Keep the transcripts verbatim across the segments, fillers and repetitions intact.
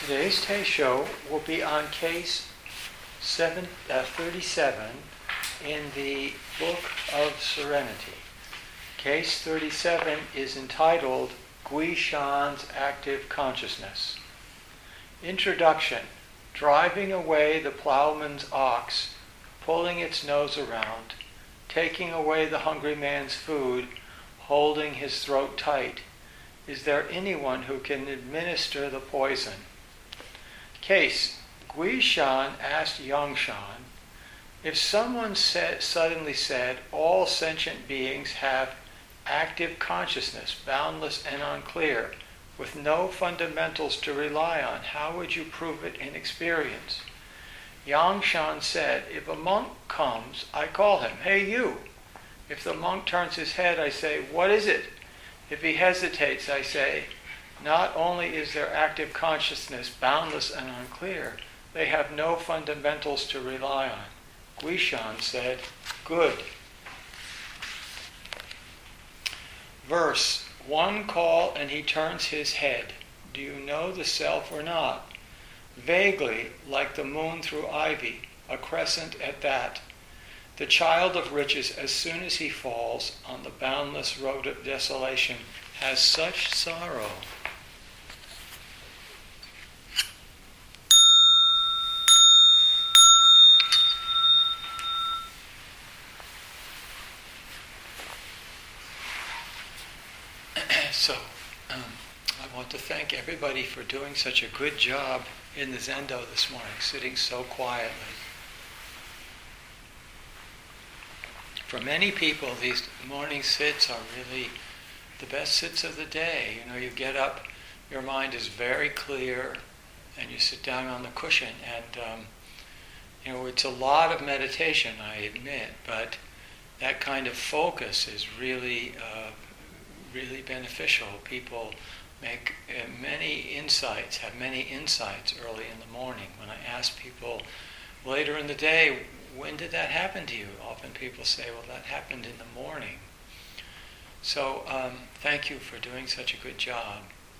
Today's Tay Show will be on case seven, uh, thirty-seven in the Book of Serenity. Case thirty-seven is entitled Gui Shan's Active Consciousness. Introduction. Driving away the plowman's ox, pulling its nose around, taking away the hungry man's food, holding his throat tight. Is there anyone who can administer the poison? Case. Gui Shan asked Yang Shan, if someone said, suddenly said all sentient beings have active consciousness, boundless and unclear, with no fundamentals to rely on, how would you prove it in experience? Yang Shan said, if a monk comes, I call him, hey you. If the monk turns his head, I say, what is it? If he hesitates, I say, not only is their active consciousness boundless and unclear, they have no fundamentals to rely on. Gui Shan said, good. Verse, one call and he turns his head. Do you know the self or not? Vaguely, like the moon through ivy, a crescent at that. The child of riches, as soon as he falls on the boundless road of desolation, has such sorrow. So, um, I want to thank everybody for doing such a good job in the Zendo this morning, sitting so quietly. For many people, these morning sits are really the best sits of the day. You know, you get up, your mind is very clear, and you sit down on the cushion, and um, you know, it's a lot of meditation, I admit, but that kind of focus is really uh, really beneficial. People make uh, many insights, have many insights early in the morning. When I ask people later in the day, when did that happen to you? Often people say, well, that happened in the morning. So um, thank you for doing such a good job.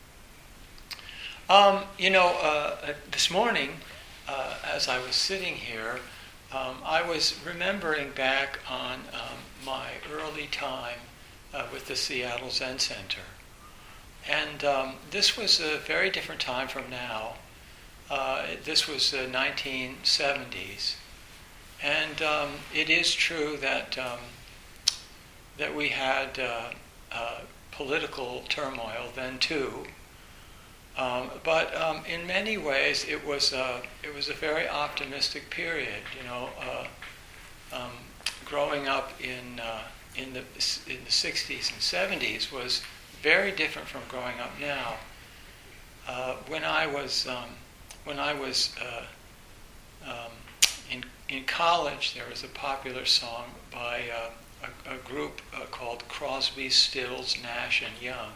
Um, you know, uh, this morning, uh, as I was sitting here, um, I was remembering back on um, my early time Uh, with the Seattle Zen Center. And um, this was a very different time from now. Uh, this was the nineteen seventies. And um, it is true that um, that we had uh, uh, political turmoil then too. Um, but um, in many ways it was a, it was a very optimistic period. You know, uh, um, growing up in uh, in the in the sixties and seventies was very different from growing up now. Uh, when I was um, when I was uh, um, in in college, there was a popular song by uh, a, a group uh, called Crosby, Stills, Nash and Young,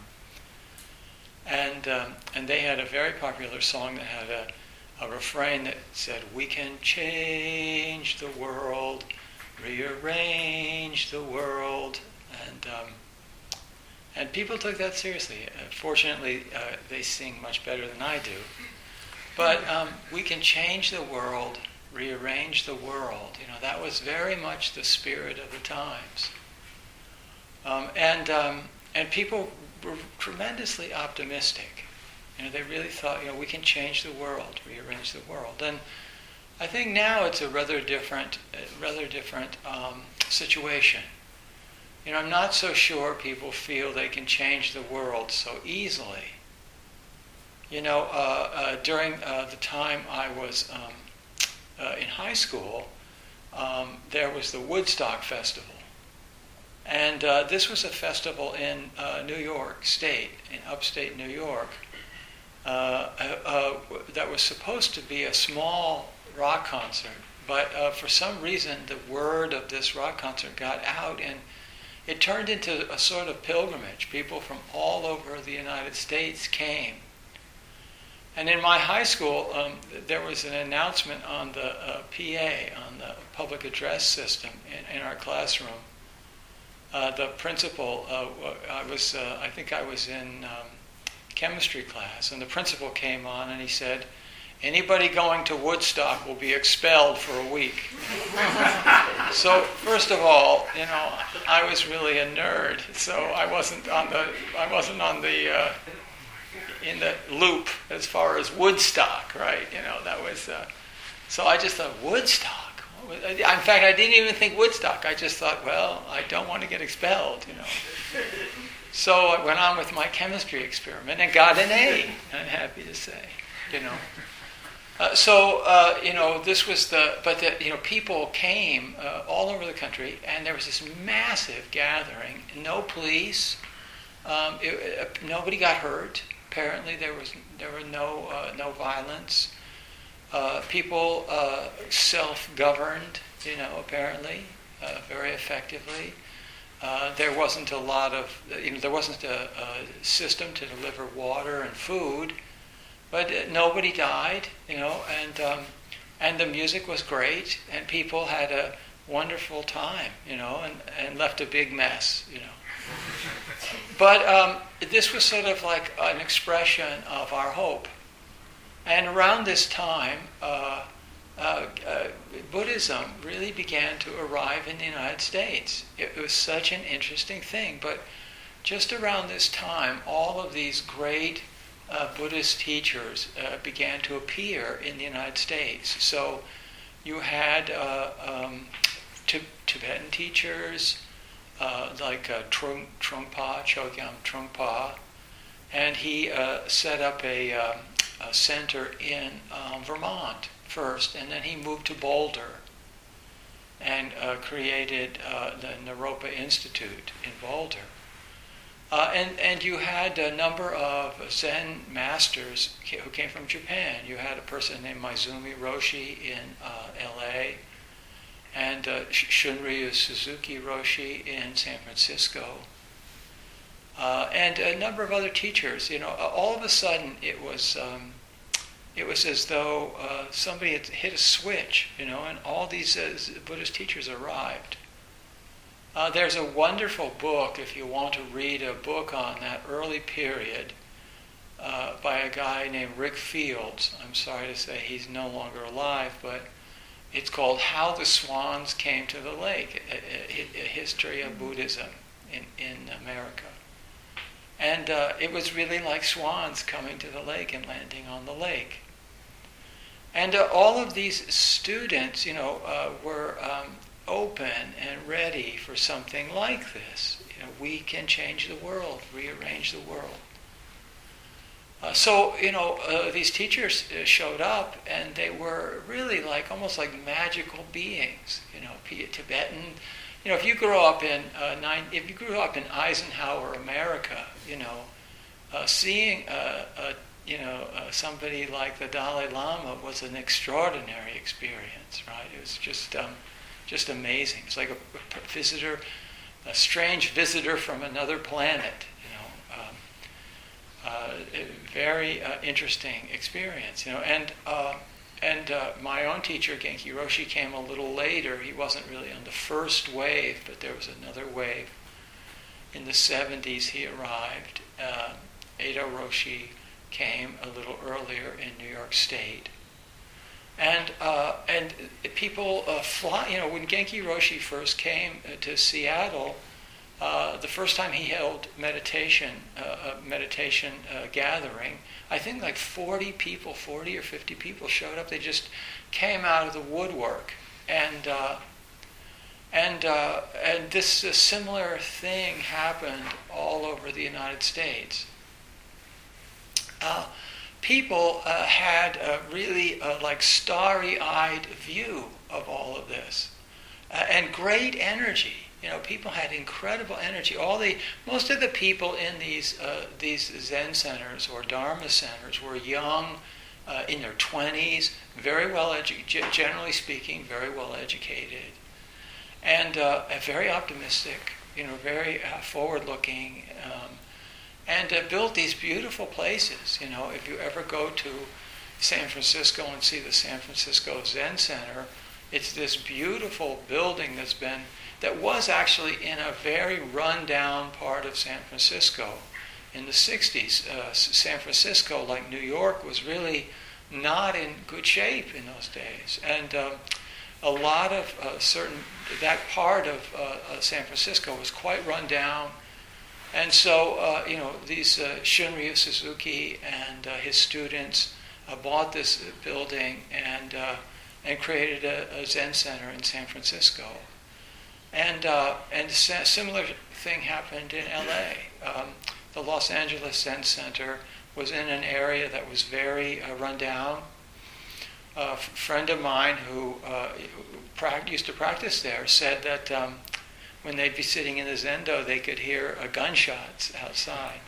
and um, and they had a very popular song that had a, a refrain that said, "We can change the world, rearrange the world," and um, and people took that seriously. Uh, fortunately, uh, they sing much better than I do. But um, we can change the world, rearrange the world. You know, that was very much the spirit of the times. Um, and um, and people were tremendously optimistic. You know, they really thought, you know, we can change the world, rearrange the world. And I think now it's a rather different, uh, rather different um, situation. You know, I'm not so sure people feel they can change the world so easily. You know, uh, uh, during uh, the time I was um, uh, in high school, um, there was the Woodstock Festival. And uh, this was a festival in uh, New York State, in upstate New York, uh, uh, uh, that was supposed to be a small rock concert, but uh, for some reason the word of this rock concert got out and it turned into a sort of pilgrimage. People from all over the United States came. And in my high school, um, there was an announcement on the uh, P A, on the public address system in, in our classroom. Uh, the principal, uh, I was, uh, I think I was in um, chemistry class, and the principal came on and he said, "Anybody going to Woodstock will be expelled for a week." So first of all, you know, I was really a nerd, so I wasn't on the I wasn't on the uh, in the loop as far as Woodstock, right? You know, that was uh, so I just thought, Woodstock. In fact, I didn't even think Woodstock. I just thought, well, I don't want to get expelled, you know. So I went on with my chemistry experiment and got an A, I'm happy to say, you know. Uh, so, uh, you know, this was the, but the, you know, people came uh, all over the country, and there was this massive gathering. No police, um, it, uh, nobody got hurt. Apparently, there was there were no uh, no violence. Uh, people uh, self-governed, you know, apparently, uh, very effectively. Uh, there wasn't a lot of, you know, there wasn't a, a system to deliver water and food, but uh, nobody died, you know, and um, and the music was great, and people had a wonderful time, you know, and, and left a big mess, you know. But um, this was sort of like an expression of our hope. And around this time, uh, uh, uh, Buddhism really began to arrive in the United States. It, it was such an interesting thing. But just around this time, all of these great uh, Buddhist teachers uh, began to appear in the United States. So you had uh, um, t- Tibetan teachers uh, like uh, Trung, Trungpa, Chogyam Trungpa, and he uh, set up a... Um, a center in um, Vermont first, and then he moved to Boulder and uh, created uh, the Naropa Institute in Boulder. Uh, and, and you had a number of Zen masters who came from Japan. You had a person named Maizumi Roshi in uh, L A, and uh, Shunryu Suzuki Roshi in San Francisco. Uh, and a number of other teachers. You know, all of a sudden it was um, it was as though uh, somebody had hit a switch, you know, and all these uh, Buddhist teachers arrived. Uh, there's a wonderful book, if you want to read a book on that early period, uh, by a guy named Rick Fields. I'm sorry to say he's no longer alive, but it's called How the Swans Came to the Lake, a, a, a history of Buddhism in, in America. And uh, it was really like swans coming to the lake and landing on the lake. And uh, all of these students, you know, uh, were um, open and ready for something like this. You know, we can change the world, rearrange the world. Uh, so, you know, uh, these teachers uh, showed up, and they were really like, almost like magical beings. You know, Tibetan. You know, if you grew up in uh, nine, if you grew up in Eisenhower, America, you know, uh, seeing uh, uh, you know uh, somebody like the Dalai Lama was an extraordinary experience, right? It was just um, just amazing. It's like a, a visitor, a strange visitor from another planet. You know, um, uh, a very uh, interesting experience. You know, and. Uh, And uh, my own teacher, Genki Roshi, came a little later. He wasn't really on the first wave, but there was another wave. In the seventies, he arrived. Uh, Edo Roshi came a little earlier in New York State. And uh, and people uh, fly. You know, when Genki Roshi first came to Seattle, uh, the first time he held meditation, uh, a meditation uh, gathering, I think like forty people, forty or fifty people showed up. They just came out of the woodwork, and uh, and uh, and this uh, similar thing happened all over the United States. Uh, people uh, had a really uh, like starry-eyed view of all of this, uh, and great energy. You know, people had incredible energy. All the most of the people in these uh, these Zen centers or Dharma centers were young, uh, in their twenties, very well educated, generally speaking, very well educated, and uh, very optimistic. You know, very uh, forward-looking, um, and uh, built these beautiful places. You know, if you ever go to San Francisco and see the San Francisco Zen Center, it's this beautiful building that's been. That was actually in a very run-down part of San Francisco, in the sixties. Uh, San Francisco, like New York, was really not in good shape in those days. And um, a lot of uh, certain, that part of uh, uh, San Francisco was quite run down. And so, uh, you know, these uh, Shunryu Suzuki and uh, his students uh, bought this building and uh, and created a, a Zen center in San Francisco. And uh, and a similar thing happened in L A. Um, the Los Angeles Zen Center was in an area that was very uh, run down. A f- friend of mine who uh, pra- used to practice there said that um, when they'd be sitting in the Zendo, they could hear uh, gunshots outside.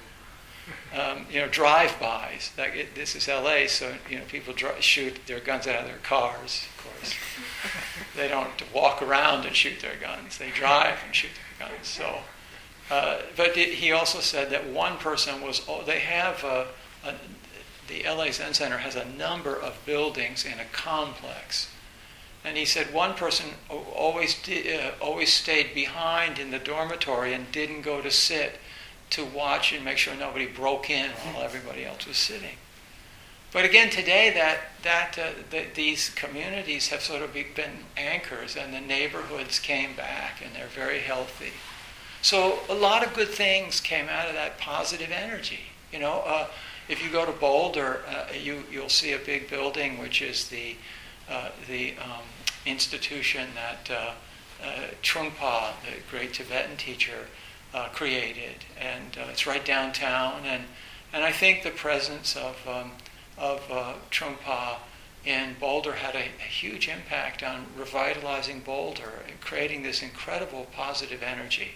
Um, you know, drive-bys. Like it, this is L A, so you know people dr- shoot their guns out of their cars. Of course, they don't walk around and shoot their guns. They drive and shoot their guns. So, uh, but it, he also said that one person was. Oh, they have a, a, the L A Zen Center has a number of buildings in a complex, and he said one person always did, uh, always stayed behind in the dormitory and didn't go to sit to watch and make sure nobody broke in while everybody else was sitting. But again, today that that uh, the, these communities have sort of be, been anchors, and the neighborhoods came back, and they're very healthy. So a lot of good things came out of that positive energy. You know, uh, if you go to Boulder, uh, you you'll see a big building which is the uh, the um, institution that uh, uh, Trungpa, the great Tibetan teacher, Uh, created, and uh, it's right downtown, and and I think the presence of um, of uh, Trungpa in Boulder had a, a huge impact on revitalizing Boulder and creating this incredible positive energy.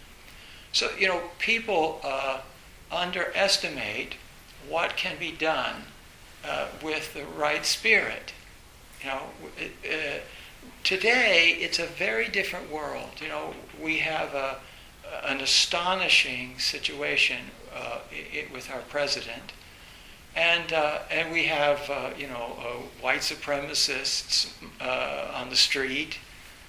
So you know, people uh, underestimate what can be done uh, with the right spirit. You know, it, uh, today it's a very different world. You know, we have a an astonishing situation uh, it, with our president, and uh, and we have uh, you know uh, white supremacists uh, on the street,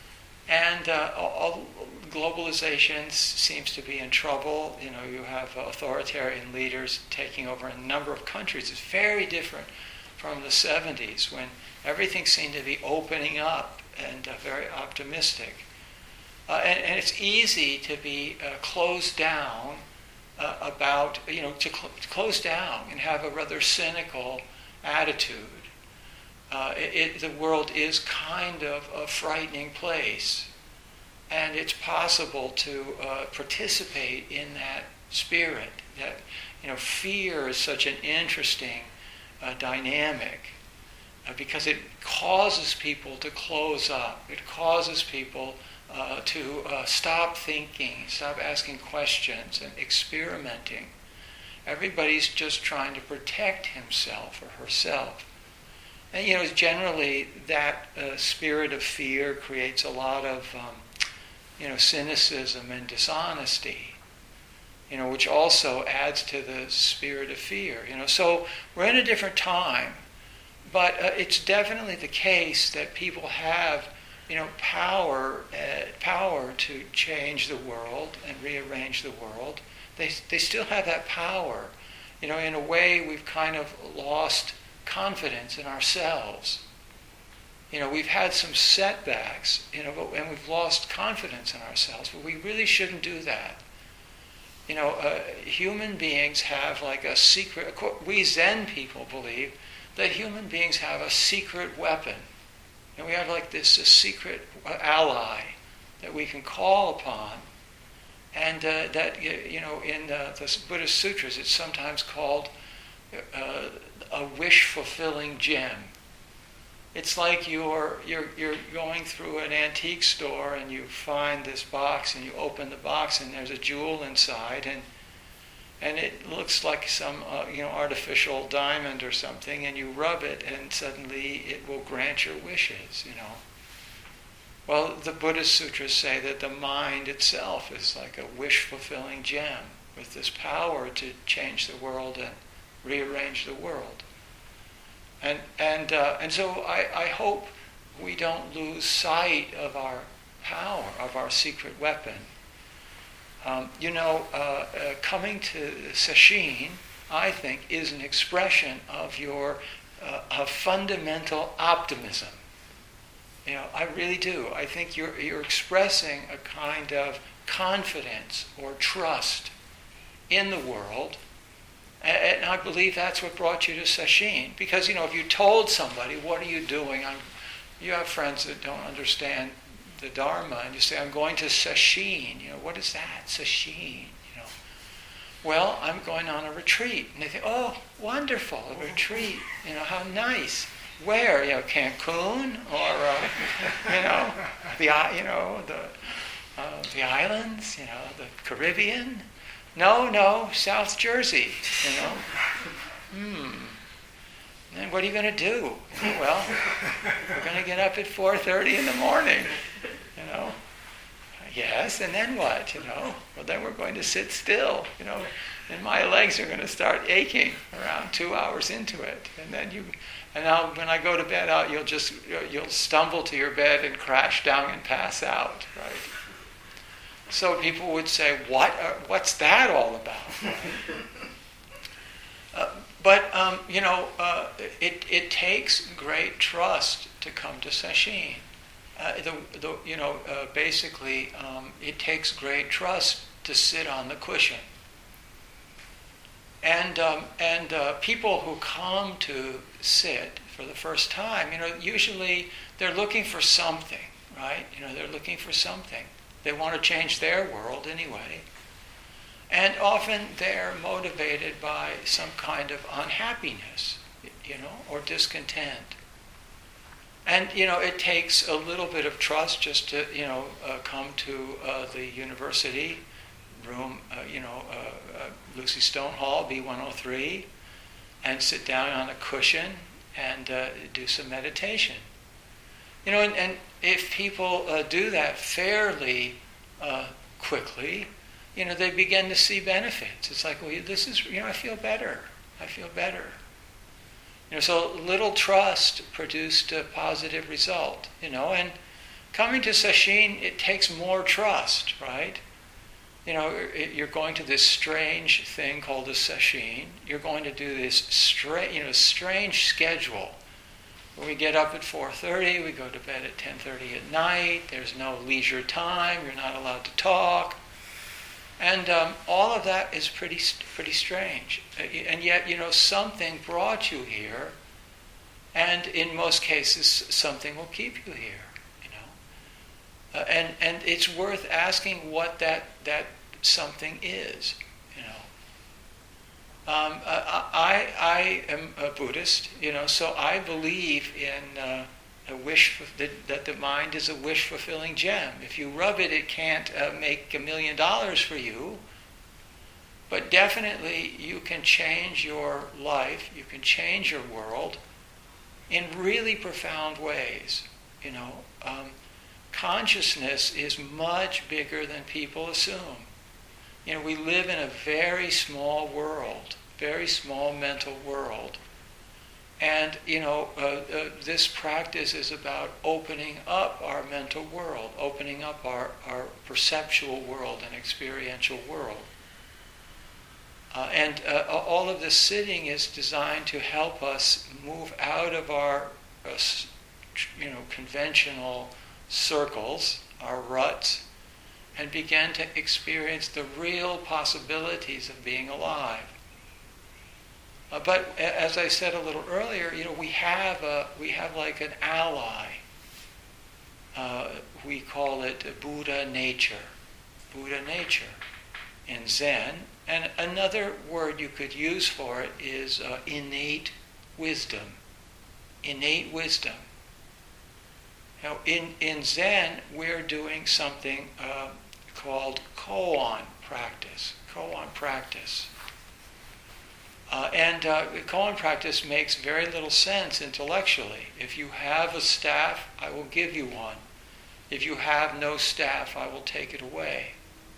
and uh, all, globalization seems to be in trouble. You know, you have authoritarian leaders taking over a number of countries. It's very different from the seventies when everything seemed to be opening up and uh, very optimistic. Uh, and, and it's easy to be uh, closed down uh, about, you know, to, cl- to close down and have a rather cynical attitude. Uh, it, it, the world is kind of a frightening place, and it's possible to uh, participate in that spirit. That, you know, fear is such an interesting uh, dynamic uh, because it causes people to close up. It causes people Uh, to uh, stop thinking, stop asking questions and experimenting. Everybody's just trying to protect himself or herself. And, you know, generally that uh, spirit of fear creates a lot of, um, you know, cynicism and dishonesty, you know, which also adds to the spirit of fear, you know. So we're in a different time, but uh, it's definitely the case that people have you know, power, uh, power to change the world and rearrange the world. They they still have that power. You know, in a way, we've kind of lost confidence in ourselves. You know, we've had some setbacks, you know, but, and we've lost confidence in ourselves. But we really shouldn't do that. You know, uh, human beings have like a secret. We Zen people believe that human beings have a secret weapon. And we have like this, this secret ally that we can call upon, and uh, that you know in uh, the Buddhist sutras it's sometimes called uh, a wish-fulfilling gem. It's like you're you're you're going through an antique store and you find this box and you open the box and there's a jewel inside, and and it looks like some uh, you know artificial diamond or something, and you rub it and suddenly it will grant your wishes, you know. Well, the Buddhist sutras say that the mind itself is like a wish-fulfilling gem with this power to change the world and rearrange the world. And and uh, and so I, I hope we don't lose sight of our power, of our secret weapon. Um, you know, uh, uh, coming to sesshin, I think, is an expression of your uh, of fundamental optimism. You know, I really do. I think you're you're expressing a kind of confidence or trust in the world, and, and I believe that's what brought you to sesshin. Because you know, if you told somebody, "What are you doing?" I'm, you have friends that don't understand the Dharma, and you say, "I'm going to sesshin." You know, what is that? Sesshin. You know, well, I'm going on a retreat, and they think, "Oh, wonderful, a retreat. You know, how nice. Where? You know, Cancun, or uh, you know, the you know the uh, the islands. You know, the Caribbean. No, no, South Jersey. You know, hmm." And what are you going to do? Well, we're going to get up at four thirty in the morning, you know. Yes, and then what, you know? Well, then we're going to sit still, you know, and my legs are going to start aching around two hours into it. And then you, and now when I go to bed out, you'll just, you'll stumble to your bed and crash down and pass out, right? So people would say, what, are, what's that all about? Right? Uh, But, um, you know, uh, it, it takes great trust to come to sesshin. Uh, the, the, you know, uh, basically, um, it takes great trust to sit on the cushion. And, um, and uh, people who come to sit for the first time, you know, usually they're looking for something, right? You know, they're looking for something. They want to change their world anyway. And often they're motivated by some kind of unhappiness, you know, or discontent. And, you know, it takes a little bit of trust just to, you know, uh, come to uh, the university room, uh, you know, uh, uh, Lucy Stone Hall, B one oh three, and sit down on a cushion and uh, do some meditation. You know, and, and if people uh, do that fairly uh, quickly, you know, they begin to see benefits. It's like, well, this is, you know, I feel better. I feel better. You know, so little trust produced a positive result, you know, and coming to sesshin, it takes more trust, right? You know, it, you're going to this strange thing called a sesshin. You're going to do this strange, you know, strange schedule. We get up at four thirty, we go to bed at ten thirty at night, there's no leisure time, you're not allowed to talk. And um, all of that is pretty pretty strange. And yet, you know, something brought you here, and in most cases, something will keep you here, you know. Uh, and, and it's worth asking what that, that something is, you know. Um, I, I am a Buddhist, you know, so I believe in uh, a wish, that, that the mind is a wish-fulfilling gem. If you rub it, it can't uh, make a million dollars for you. But definitely you can change your life, you can change your world in really profound ways. You know, um, consciousness is much bigger than people assume. You know, we live in a very small world, very small mental world. And, you know, uh, uh, this practice is about opening up our mental world, opening up our, our perceptual world and experiential world. Uh, and uh, all of this sitting is designed to help us move out of our, uh, you know, conventional circles, our ruts, and begin to experience the real possibilities of being alive. Uh, but as I said a little earlier, you know, we have a, we have like an ally. Uh, we call it Buddha nature, Buddha nature in Zen. And another word you could use for it is uh, innate wisdom. Innate wisdom. Now, in, in Zen, we're doing something uh, called koan practice. Koan practice. Uh, and uh, koan practice makes very little sense intellectually. If you have a staff, I will give you one. If you have no staff, I will take it away.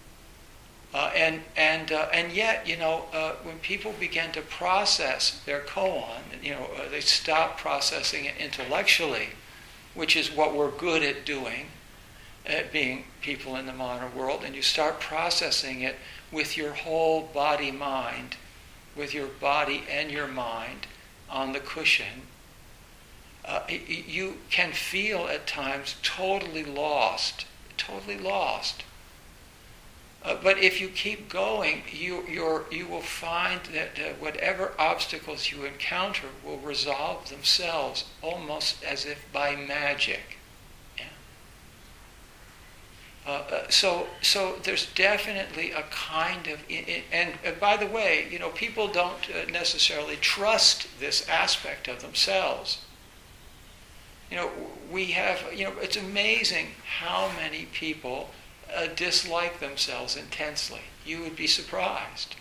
Uh, and and uh, and yet, you know, uh, when people begin to process their koan, you know, uh, they stop processing it intellectually, which is what we're good at doing, uh, being people in the modern world, and you start processing it with your whole body-mind, with your body and your mind on the cushion, uh, you can feel at times totally lost, totally lost. Uh, but if you keep going, you you're, you will find that uh, whatever obstacles you encounter will resolve themselves almost as if by magic. Yeah. Uh, uh, so so there's definitely a kind of, and uh, by the way, you know, people don't uh, necessarily trust this aspect of themselves. You know, we have, you know, it's amazing how many people Uh, dislike themselves intensely. You would be surprised.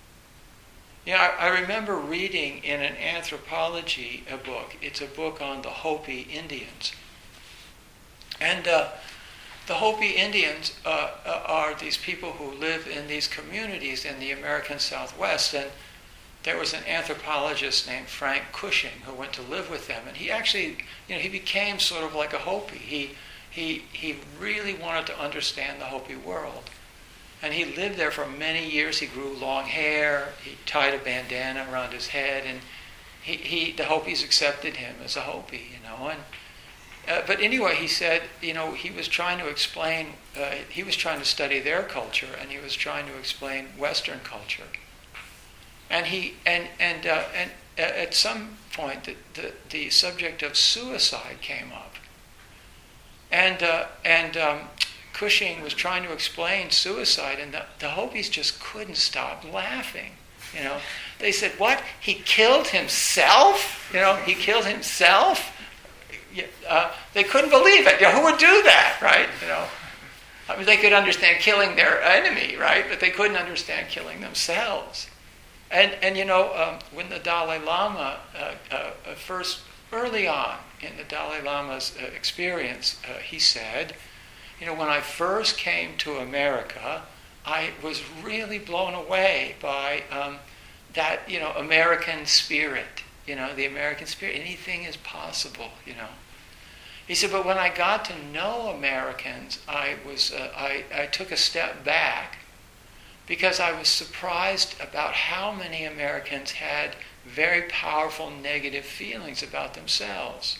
You know, I, I remember reading in an anthropology a book. It's a book on the Hopi Indians. And uh, the Hopi Indians uh, are these people who live in these communities in the American Southwest. And there was an anthropologist named Frank Cushing who went to live with them. And he actually, you know, he became sort of like a Hopi. He He he really wanted to understand the Hopi world. And he lived there for many years. He grew long hair. He tied a bandana around his head. And he, he the Hopis accepted him as a Hopi, you know. And uh, but anyway, he said, you know, he was trying to explain, uh, he was trying to study their culture, and he was trying to explain Western culture. And he and and uh, and at some point, the, the the subject of suicide came up. And uh, and um, Cushing was trying to explain suicide, and the, the Hopis just couldn't stop laughing. You know, they said, "What? He killed himself? You know, he killed himself?" Uh, they couldn't believe it. You know, who would do that, right? You know, I mean, they could understand killing their enemy, right? But they couldn't understand killing themselves. And and you know, um, when the Dalai Lama uh, uh, first. Early on in the Dalai Lama's uh, experience, uh, he said, you know, when I first came to America, I was really blown away by um, that, you know, American spirit, you know, the American spirit. Anything is possible, you know. He said, but when I got to know Americans, I was, uh, I, I took a step back because I was surprised about how many Americans had very powerful negative feelings about themselves.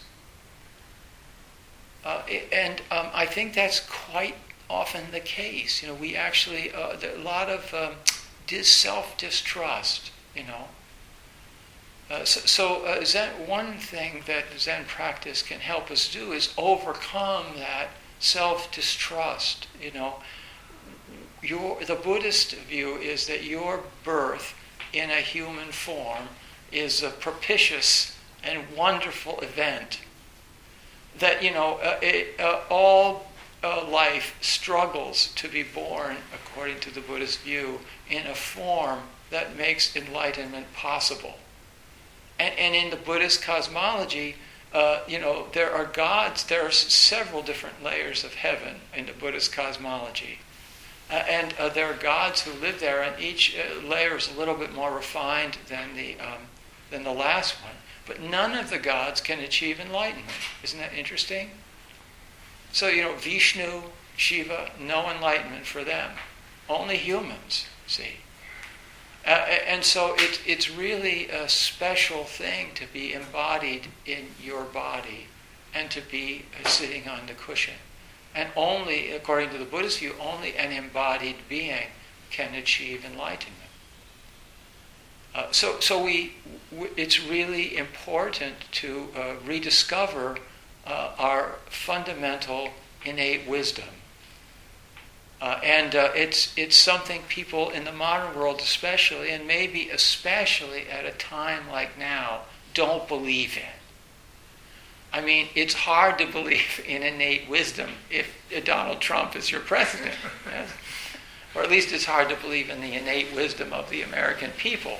Uh, and um, I think that's quite often the case. You know, we actually, uh, there are a lot of um, dis- self-distrust, you know. Uh, so so uh, Zen, one thing that Zen practice can help us do is overcome that self-distrust, you know. Your, the Buddhist view is that your birth in a human form is a propitious and wonderful event. That, you know, uh, it, uh, all uh, life struggles to be born, according to the Buddhist view, in a form that makes enlightenment possible. And, and in the Buddhist cosmology, uh, you know, there are gods, there are several different layers of heaven in the Buddhist cosmology. Uh, and uh, there are gods who live there, and each uh, layer is a little bit more refined than the um, than the last one. But none of the gods can achieve enlightenment. Isn't that interesting? So, you know, Vishnu, Shiva, no enlightenment for them. Only humans, see. Uh, and so it, it's really a special thing to be embodied in your body and to be uh, sitting on the cushion. And only, according to the Buddhist view, only an embodied being can achieve enlightenment. Uh, so, so we, w- it's really important to uh, rediscover uh, our fundamental innate wisdom, uh, and uh, it's it's something people in the modern world, especially, and maybe especially at a time like now, don't believe in. I mean, it's hard to believe in innate wisdom if Donald Trump is your president. Yes? Or at least it's hard to believe in the innate wisdom of the American people.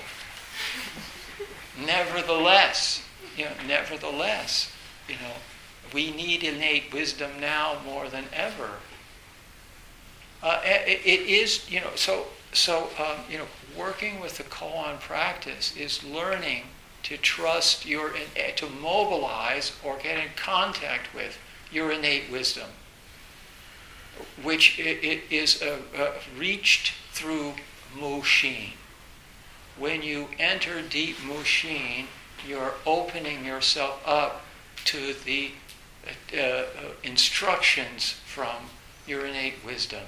Nevertheless, you know, nevertheless, you know, we need innate wisdom now more than ever. Uh, it, it is, you know, so so um, you know, working with the koan practice is learning to trust your, to mobilize or get in contact with your innate wisdom. which it is uh, uh, reached through Mushin. When you enter deep Mushin, you're opening yourself up to the uh, uh, instructions from your innate wisdom.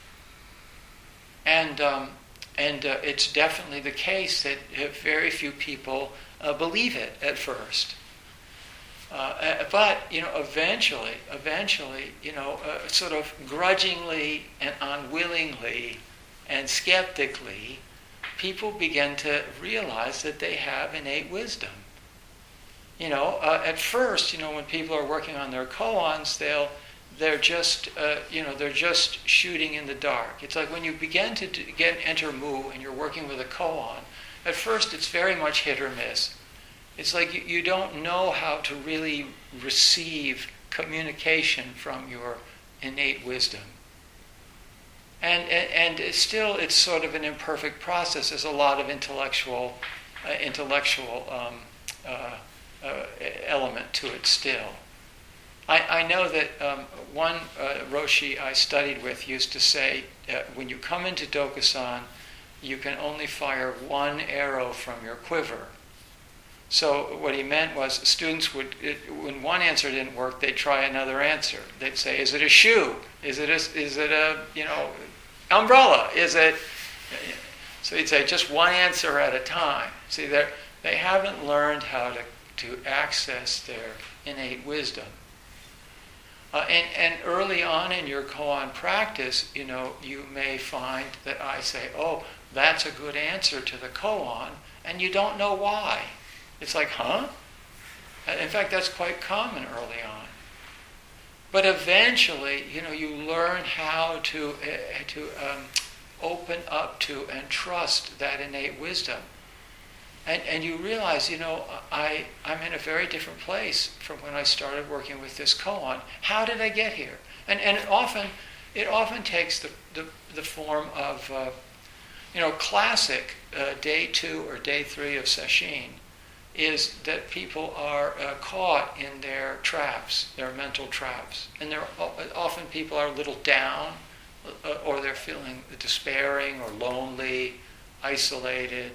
And um, and uh, it's definitely the case that uh, very few people uh, believe it at first. Uh, but, you know, eventually, eventually, you know, uh, sort of grudgingly and unwillingly and skeptically, people begin to realize that they have innate wisdom. You know, uh, at first, you know, when people are working on their koans, they'll, they're just, uh, you know, they're just shooting in the dark. It's like when you begin to do, get enter mu and you're working with a koan, at first it's very much hit or miss. It's like you, you don't know how to really receive communication from your innate wisdom. And, and, and it's still, it's sort of an imperfect process. There's a lot of intellectual, uh, intellectual um, uh, uh, element to it still. I, I know that um, one uh, Roshi I studied with used to say, uh, when you come into Dokusan, you can only fire one arrow from your quiver. So what he meant was students would, it, when one answer didn't work, they'd try another answer. They'd say, is it a shoe? Is it a, is it a, you know, umbrella? Is it, so he'd say just one answer at a time. See, they haven't learned how to, to access their innate wisdom. Uh, and, and early on in your koan practice, you know, you may find that I say, oh, that's a good answer to the koan, and you don't know why. It's like, huh? In fact, that's quite common early on. But eventually, you know, you learn how to uh, to um, open up to and trust that innate wisdom. And and you realize, you know, I, I'm in a very different place from when I started working with this koan. How did I get here? And and it often, it often takes the, the, the form of, uh, you know, classic uh, day two or day three of sesshin is that people are uh, caught in their traps, their mental traps. And they're, often people are a little down, uh, or they're feeling despairing or lonely, isolated.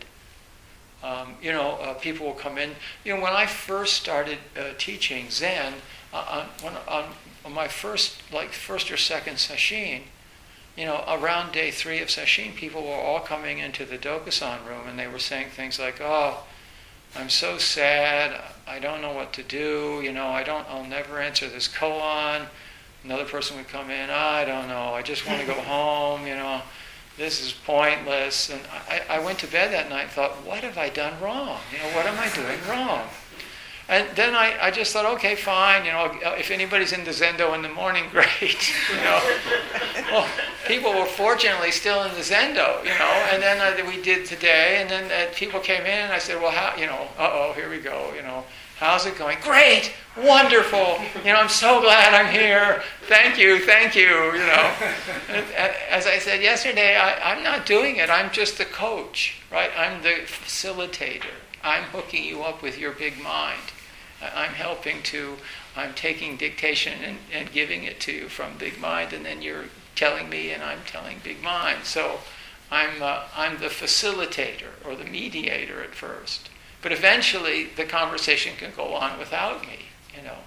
Um, you know, uh, people will come in. You know, when I first started uh, teaching Zen, uh, on, when, on, on my first, like first or second sesshin, you know, around day three of sesshin, people were all coming into the Dokusan room and they were saying things like, oh, I'm so sad, I don't know what to do, you know, I don't, I'll never answer this koan. Another person would come in, I don't know, I just want to go home, you know, this is pointless. And I, I went to bed that night and thought, what have I done wrong? You know, what am I doing wrong? And then I, I just thought, okay, fine, you know, if anybody's in the Zendo in the morning, great, you know. Well, people were fortunately still in the Zendo, you know, and then uh, we did today, and then uh, people came in, and I said, well, how, you know, uh-oh, here we go, you know, how's it going? Great, wonderful, you know, I'm so glad I'm here, thank you, thank you, you know. And, as I said yesterday, I, I'm not doing it, I'm just the coach, right? I'm the facilitator. I'm hooking you up with your big mind. I'm helping to, I'm taking dictation and, and giving it to you from big mind, and then you're telling me and I'm telling big mind. So I'm, uh, I'm the facilitator or the mediator at first. But eventually the conversation can go on without me, you know.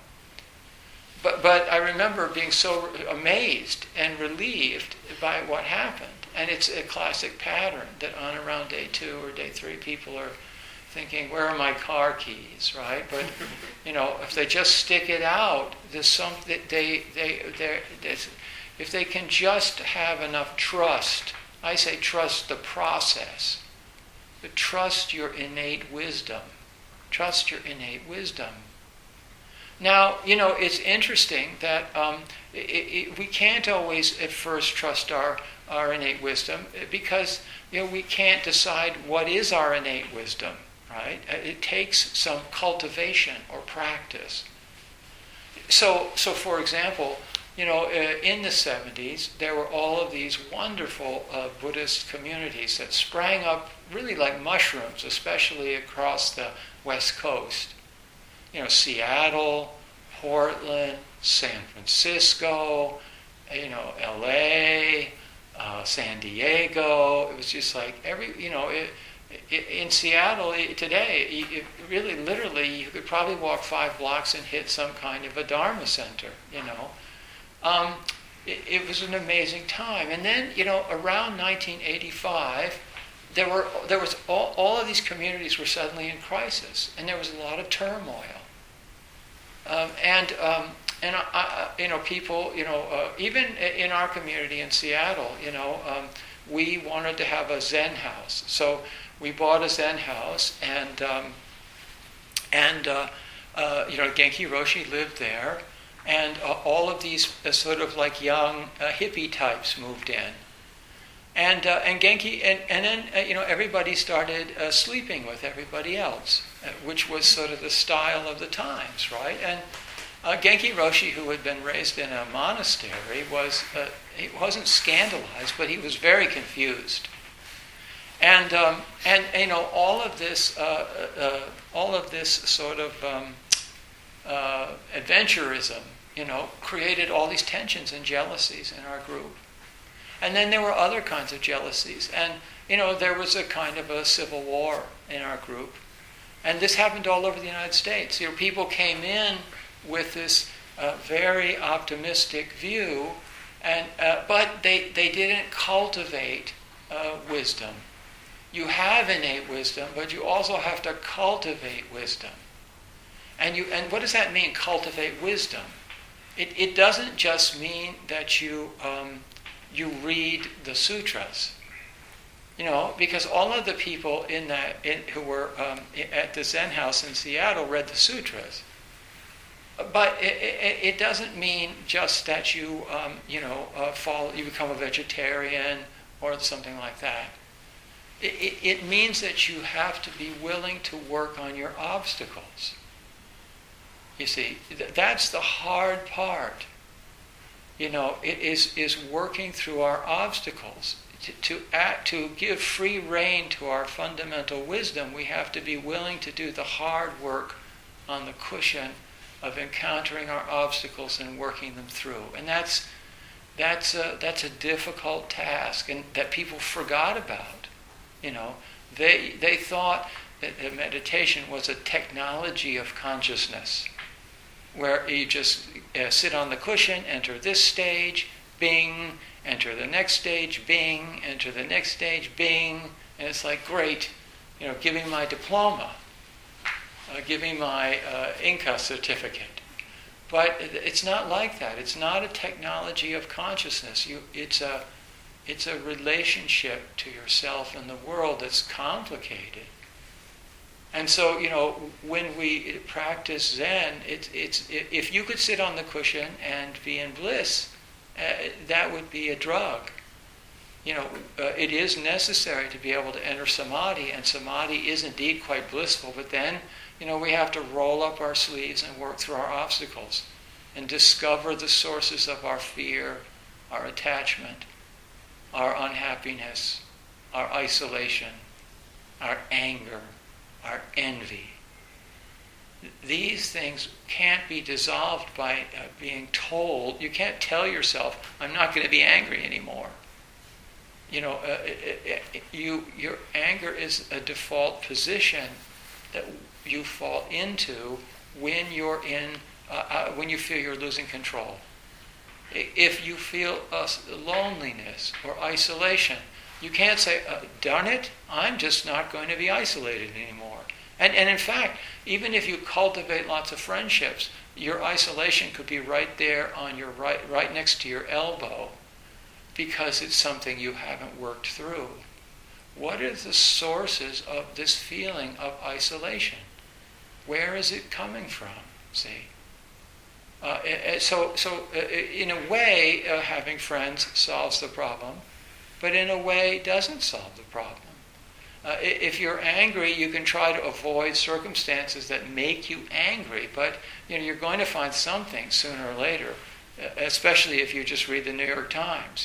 But, but I remember being so amazed and relieved by what happened. And it's a classic pattern that on around day two or day three people are thinking, where are my car keys, right? But, you know, if they just stick it out, there's some, they, they, they, if they can just have enough trust, I say trust the process, but trust your innate wisdom. Trust your innate wisdom. Now, you know, it's interesting that um, it, it, we can't always at first trust our, our innate wisdom because, you know, we can't decide what is our innate wisdom. Right? It takes some cultivation or practice. So, so for example, you know, uh, in the seventies, there were all of these wonderful uh, Buddhist communities that sprang up really like mushrooms, especially across the West Coast. You know, Seattle, Portland, San Francisco, you know, L A, uh, San Diego. It was just like every, you know, it, it, in Seattle it, today, it, really, literally, you could probably walk five blocks and hit some kind of a Dharma center, you know. Um, it, it was an amazing time. And then, you know, around nineteen eighty-five, there were there was all, all of these communities were suddenly in crisis, and there was a lot of turmoil. Um, and um, and I, I, you know, people, you know, uh, even in our community in Seattle, you know, um, we wanted to have a Zen house, so we bought a Zen house, and um, and uh, uh, you know, Genki Roshi lived there, and uh, all of these uh, sort of like young uh, hippie types moved in, and uh, and Genki, and and then uh, you know, everybody started uh, sleeping with everybody else, uh, which was sort of the style of the times, right? And uh, Genki Roshi, who had been raised in a monastery, was uh, he wasn't scandalized, but he was very confused. And um, and you know, all of this, uh, uh, all of this sort of um, uh, adventurism, you know, created all these tensions and jealousies in our group. And then there were other kinds of jealousies, and you know, there was a kind of a civil war in our group, and this happened all over the United States. You know, people came in with this uh, very optimistic view, and uh, but they they didn't cultivate uh, wisdom. You have innate wisdom, but you also have to cultivate wisdom. And you and what does that mean, cultivate wisdom? It it doesn't just mean that you um, you read the sutras, you know, because all of the people in that in, who were um, at the Zen house in Seattle read the sutras. But it, it, it doesn't mean just that you um, you know uh, follow, you become a vegetarian or something like that. It, it means that you have to be willing to work on your obstacles. You see, th- that's the hard part. You know, it is is working through our obstacles. To, to act, to give free rein to our fundamental wisdom, we have to be willing to do the hard work on the cushion of encountering our obstacles and working them through. And that's that's a, that's a difficult task, and that people forgot about. You know, they they thought that meditation was a technology of consciousness, where you just uh, sit on the cushion, enter this stage, bing, enter the next stage, bing, enter the next stage, bing, and it's like, great, you know, give me my diploma, uh, give me my uh, Inca certificate. But it's not like that. It's not a technology of consciousness. You, it's a It's a relationship to yourself and the world that's complicated. And so, you know, when we practice Zen, it's, it's, if you could sit on the cushion and be in bliss, uh, that would be a drug. You know, uh, it is necessary to be able to enter samadhi, and samadhi is indeed quite blissful, but then, you know, we have to roll up our sleeves and work through our obstacles and discover the sources of our fear, our attachment, our unhappiness, our isolation, our anger, our envy. These things can't be dissolved by uh, being told. You can't tell yourself, I'm not going to be angry anymore. You know, uh, it, it, you, your anger is a default position that you fall into when you're in, uh, uh, when you feel you're losing control. If you feel uh, loneliness or isolation, you can't say, uh, darn it, I'm just not going to be isolated anymore. And, and in fact, even if you cultivate lots of friendships, your isolation could be right there on your right, right next to your elbow, because it's something you haven't worked through. What are the sources of this feeling of isolation? Where is it coming from? See? Uh, so, so uh, in a way, uh, having friends solves the problem, but in a way, doesn't solve the problem. Uh, if you're angry, you can try to avoid circumstances that make you angry, but you know, you're going to find something sooner or later, especially if you just read the New York Times.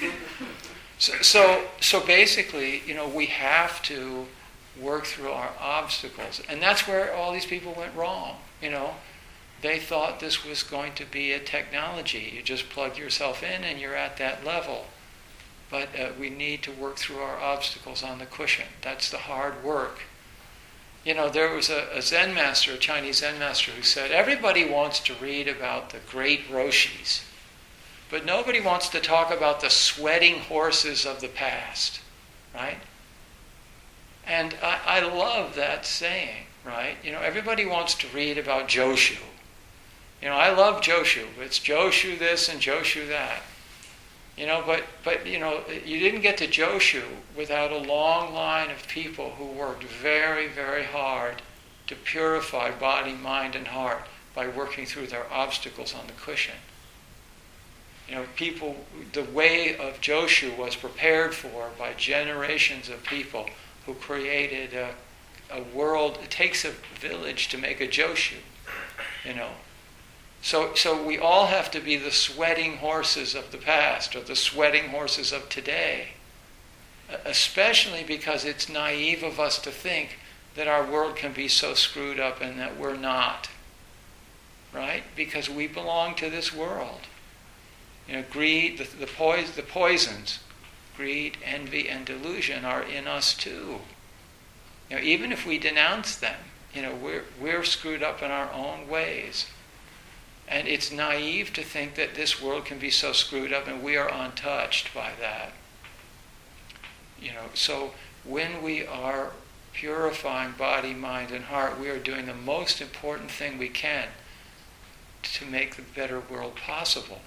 so, so, so basically, you know, we have to work through our obstacles, and that's where all these people went wrong. You know. they thought this was going to be a technology. You just plug yourself in and you're at that level. But uh, we need to work through our obstacles on the cushion. That's the hard work. You know, there was a, a Zen master, a Chinese Zen master, who said, everybody wants to read about the great Roshis, but nobody wants to talk about the sweating horses of the past, right? And I, I love that saying, right? You know, everybody wants to read about Joshu. You know, I love Joshu. It's Joshu this and Joshu that. You know, but, but, you know, you didn't get to Joshu without a long line of people who worked very, very hard to purify body, mind, and heart by working through their obstacles on the cushion. You know, people, the way of Joshu was prepared for by generations of people who created a, a world. It takes a village to make a Joshu, you know. So, so we all have to be the sweating horses of the past or the sweating horses of today, especially because it's naive of us to think that our world can be so screwed up and that we're not, right? Because we belong to this world. You know, greed, the, the, pois- the poisons, greed, envy, and delusion are in us too. You know, even if we denounce them, you know, we're we're screwed up in our own ways. And it's naive to think that this world can be so screwed up and we are untouched by that. You know, so when we are purifying body, mind, and heart, we are doing the most important thing we can to make the better world possible.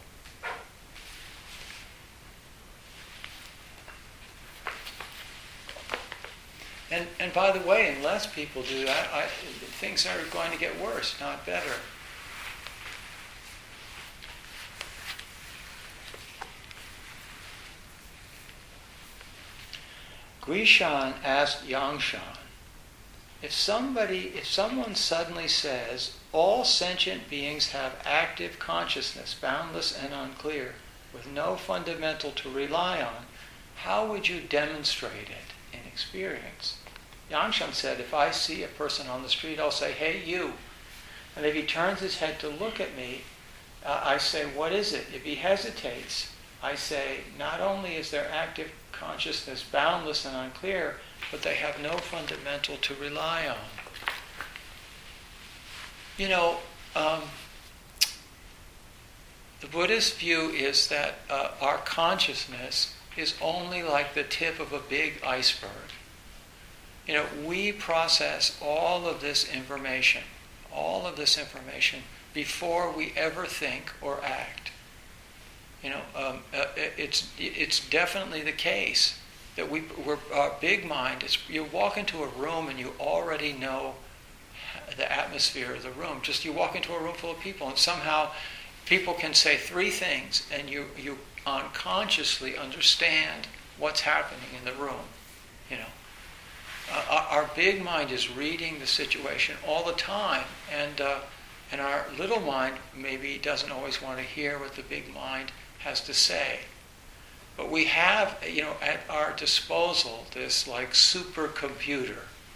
And and by the way, unless people do that, I, things are going to get worse, not better. Guishan asked Yangshan, if somebody, if someone suddenly says, all sentient beings have active consciousness, boundless and unclear, with no fundamental to rely on, how would you demonstrate it in experience? Yangshan said, if I see a person on the street, I'll say, hey, you. And if he turns his head to look at me, uh, I say, what is it? If he hesitates, I say, not only is their active consciousness boundless and unclear, but they have no fundamental to rely on. You know, um, the Buddhist view is that uh, our consciousness is only like the tip of a big iceberg. You know, we process all of this information, all of this information, before we ever think or act. You know, um, uh, it's it's definitely the case that we we're, our big mind is. You walk into a room and you already know the atmosphere of the room. Just you walk into a room full of people and somehow people can say three things and you you unconsciously understand what's happening in the room. You know, uh, our, our big mind is reading the situation all the time, and uh, and our little mind maybe doesn't always want to hear what the big mind has to say. But we have, you know, at our disposal this like supercomputer,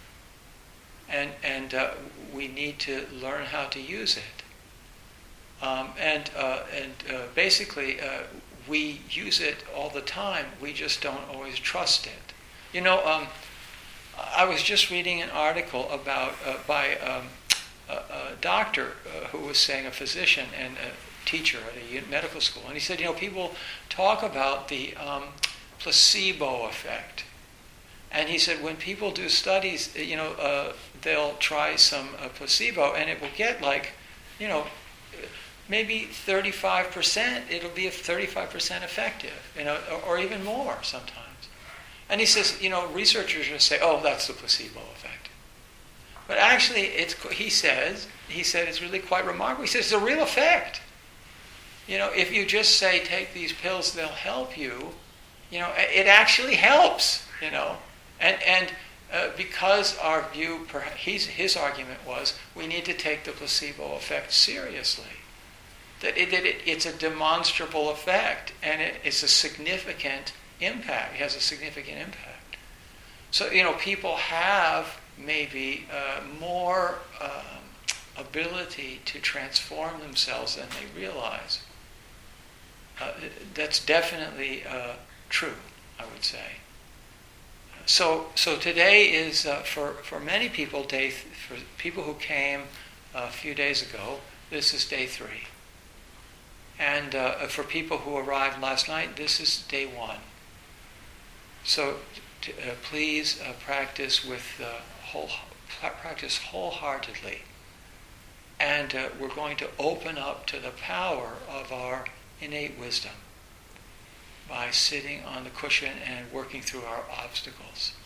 and and uh, we need to learn how to use it. Um, and uh, and uh, basically, uh, we use it all the time. We just don't always trust it. You know, um, I was just reading an article about uh, by um, a, a doctor uh, who was saying, a physician and a teacher at a medical school, and he said, you know, people talk about the um, placebo effect, and he said when people do studies, you know, uh, they'll try some uh, placebo, and it will get like, you know, maybe thirty-five percent. It'll be thirty-five percent effective, you know, or, or even more sometimes. And he says, you know, researchers just say, oh, that's the placebo effect. But actually, it's he says he said it's really quite remarkable. He says it's a real effect. You know, if you just say, take these pills, they'll help you, you know, it actually helps, you know. And and uh, because our view, his, his argument was, we need to take the placebo effect seriously. That, it, that it, it's a demonstrable effect, and it, it's a significant impact. It has a significant impact. So, you know, people have maybe uh, more um, ability to transform themselves than they realize. Uh, that's definitely uh, true, I would say. So, so today is uh, for for many people, day th- for people who came a few days ago, this is day three, and uh, for people who arrived last night, this is day one. So, t- uh, please uh, practice with uh, whole practice wholeheartedly, and uh, we're going to open up to the power of our innate wisdom by sitting on the cushion and working through our obstacles.